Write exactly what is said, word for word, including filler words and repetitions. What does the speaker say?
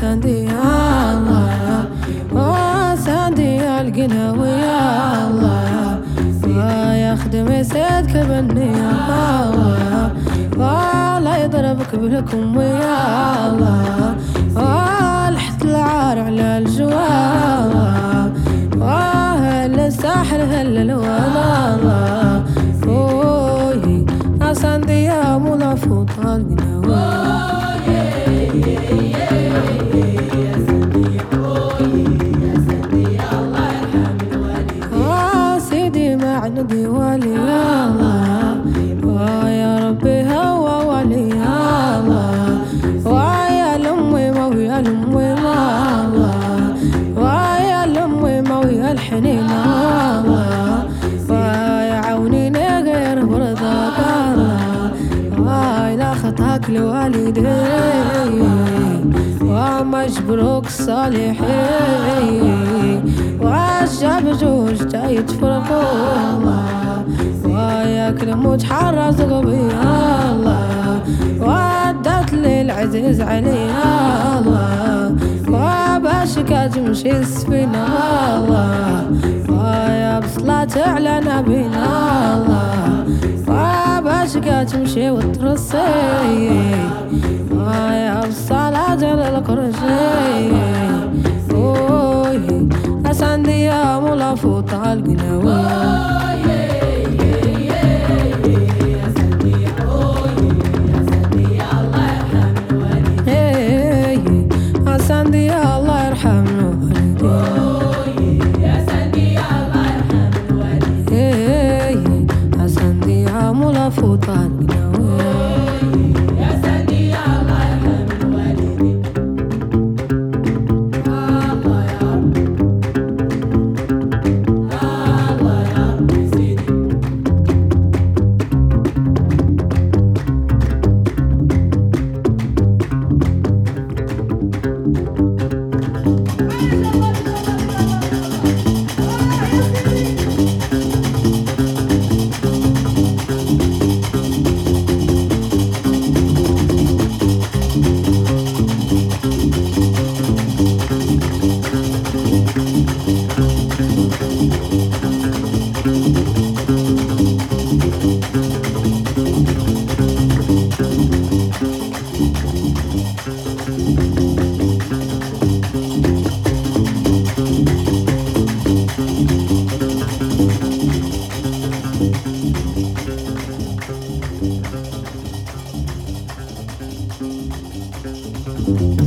سندي يا الله وسندي القناوي يا الله ويخدم سيدك بني يا الله ولا يضربك بالكم يا الله والحت العار على الجوال وهل الساحل هل الولا الله وي أسندي يا ملافوط القناوي عندي ولي يا الله ويا ربي هو ولي يا الله ويا لأمي مويا لأمي ما الله ويا لأمي مويا الحنين يا الله ويا عونيني غير برضاك الله ويا لا خطاك لوالدي ومجبروك صالحين والشعب جوج جاي تفرقوا الله وياكلم وتحرز قلبي الله ودت لي العزيز علي الله وباشك تمشي السفينة الله ويا بصلاة على نبينا الله وباشك تمشي وترصي ويا بالصلاة على القرشي أسندي يا ملافوط القناوي أسندي يا الله يرحم الوالدين أسندي يا ملافوط القناوي Thank you.